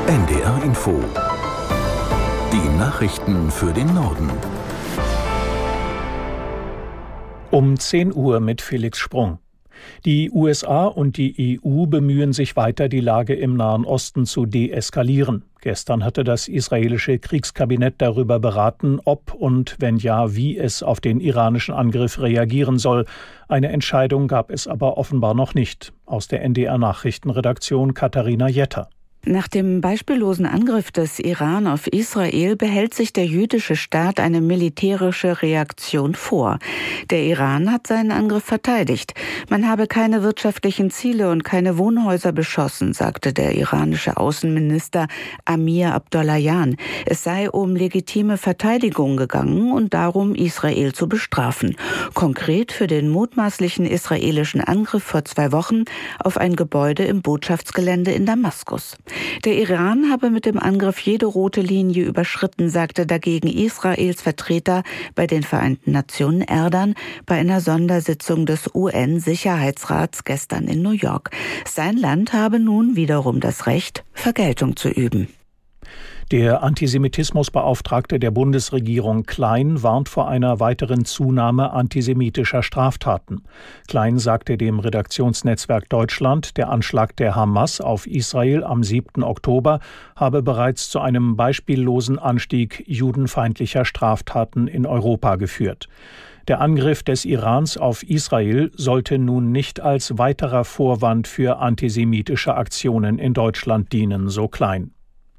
NDR Info. Die Nachrichten für den Norden. Um 10 Uhr mit Felix Sprung. Die USA und die EU bemühen sich weiter, die Lage im Nahen Osten zu deeskalieren. Gestern hatte das israelische Kriegskabinett darüber beraten, ob und wenn ja, wie es auf den iranischen Angriff reagieren soll. Eine Entscheidung gab es aber offenbar noch nicht. Aus der NDR-Nachrichtenredaktion Katharina Jetter. Nach dem beispiellosen Angriff des Iran auf Israel behält sich der jüdische Staat eine militärische Reaktion vor. Der Iran hat seinen Angriff verteidigt. Man habe keine wirtschaftlichen Ziele und keine Wohnhäuser beschossen, sagte der iranische Außenminister Amir Abdollahian. Es sei um legitime Verteidigung gegangen und darum, Israel zu bestrafen. Konkret für den mutmaßlichen israelischen Angriff vor 2 Wochen auf ein Gebäude im Botschaftsgelände in Damaskus. Der Iran habe mit dem Angriff jede rote Linie überschritten, sagte dagegen Israels Vertreter bei den Vereinten Nationen Erdan bei einer Sondersitzung des UN-Sicherheitsrats gestern in New York. Sein Land habe nun wiederum das Recht, Vergeltung zu üben. Der Antisemitismusbeauftragte der Bundesregierung Klein warnt vor einer weiteren Zunahme antisemitischer Straftaten. Klein sagte dem Redaktionsnetzwerk Deutschland, der Anschlag der Hamas auf Israel am 7. Oktober habe bereits zu einem beispiellosen Anstieg judenfeindlicher Straftaten in Europa geführt. Der Angriff des Irans auf Israel sollte nun nicht als weiterer Vorwand für antisemitische Aktionen in Deutschland dienen, so Klein.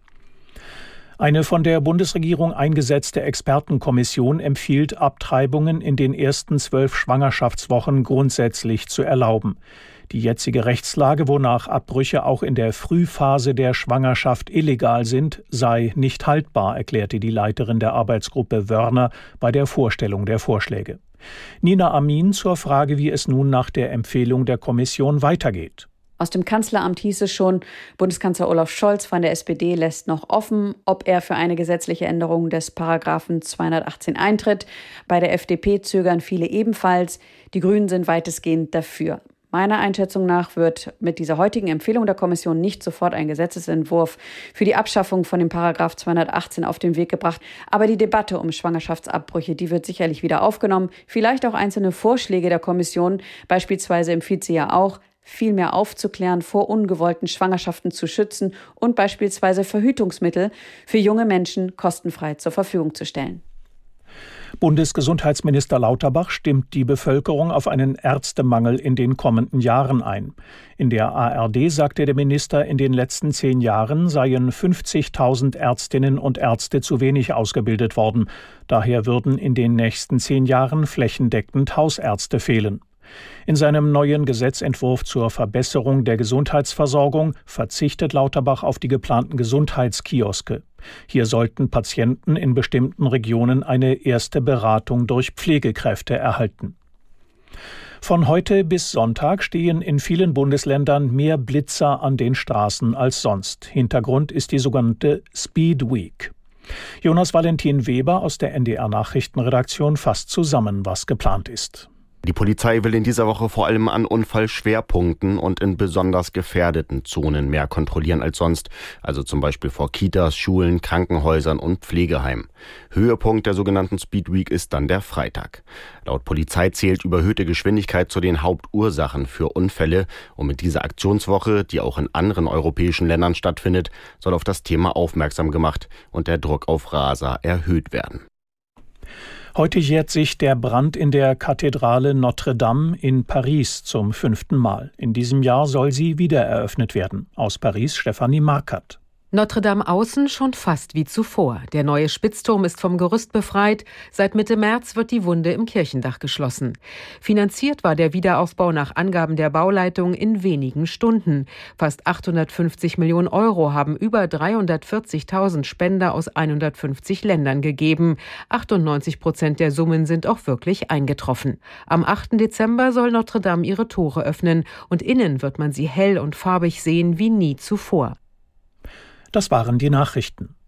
Eine von der Bundesregierung eingesetzte Expertenkommission empfiehlt, Abtreibungen in den ersten 12 Schwangerschaftswochen grundsätzlich zu erlauben. Die jetzige Rechtslage, wonach Abbrüche auch in der Frühphase der Schwangerschaft illegal sind, sei nicht haltbar, erklärte die Leiterin der Arbeitsgruppe Wörner bei der Vorstellung der Vorschläge. Nina Amin zur Frage, wie es nun nach der Empfehlung der Kommission weitergeht. Aus dem Kanzleramt hieß es schon, Bundeskanzler Olaf Scholz von der SPD lässt noch offen, ob er für eine gesetzliche Änderung des Paragraphen 218 eintritt. Bei der FDP zögern viele ebenfalls. Die Grünen sind weitestgehend dafür. Meiner Einschätzung nach wird mit dieser heutigen Empfehlung der Kommission nicht sofort ein Gesetzesentwurf für die Abschaffung von dem Paragraph 218 auf den Weg gebracht. Aber die Debatte um Schwangerschaftsabbrüche, die wird sicherlich wieder aufgenommen. Vielleicht auch einzelne Vorschläge der Kommission. Beispielsweise empfiehlt sie ja auch, viel mehr aufzuklären, vor ungewollten Schwangerschaften zu schützen und beispielsweise Verhütungsmittel für junge Menschen kostenfrei zur Verfügung zu stellen. Bundesgesundheitsminister Lauterbach stimmt die Bevölkerung auf einen Ärztemangel in den kommenden Jahren ein. In der ARD sagte der Minister, in den letzten 10 Jahren seien 50.000 Ärztinnen und Ärzte zu wenig ausgebildet worden. Daher würden in den nächsten 10 Jahren flächendeckend Hausärzte fehlen. In seinem neuen Gesetzentwurf zur Verbesserung der Gesundheitsversorgung verzichtet Lauterbach auf die geplanten Gesundheitskioske. Hier sollten Patienten in bestimmten Regionen eine erste Beratung durch Pflegekräfte erhalten. Von heute bis Sonntag stehen in vielen Bundesländern mehr Blitzer an den Straßen als sonst. Hintergrund ist die sogenannte Speed Week. Jonas Valentin Weber aus der NDR-Nachrichtenredaktion fasst zusammen, was geplant ist. Die Polizei will in dieser Woche vor allem an Unfallschwerpunkten und in besonders gefährdeten Zonen mehr kontrollieren als sonst, also zum Beispiel vor Kitas, Schulen, Krankenhäusern und Pflegeheimen. Höhepunkt der sogenannten Speed Week ist dann der Freitag. Laut Polizei zählt überhöhte Geschwindigkeit zu den Hauptursachen für Unfälle und mit dieser Aktionswoche, die auch in anderen europäischen Ländern stattfindet, soll auf das Thema aufmerksam gemacht und der Druck auf Raser erhöht werden. Heute jährt sich der Brand in der Kathedrale Notre Dame in Paris zum 5. Mal. In diesem Jahr soll sie wieder eröffnet werden. Aus Paris Stefanie Markert. Notre Dame außen schon fast wie zuvor. Der neue Spitzturm ist vom Gerüst befreit. Seit Mitte März wird die Wunde im Kirchendach geschlossen. Finanziert war der Wiederaufbau nach Angaben der Bauleitung in wenigen Stunden. Fast 850 Millionen Euro haben über 340.000 Spender aus 150 Ländern gegeben. 98% der Summen sind auch wirklich eingetroffen. Am 8. Dezember soll Notre Dame ihre Tore öffnen und innen wird man sie hell und farbig sehen wie nie zuvor. Das waren die Nachrichten.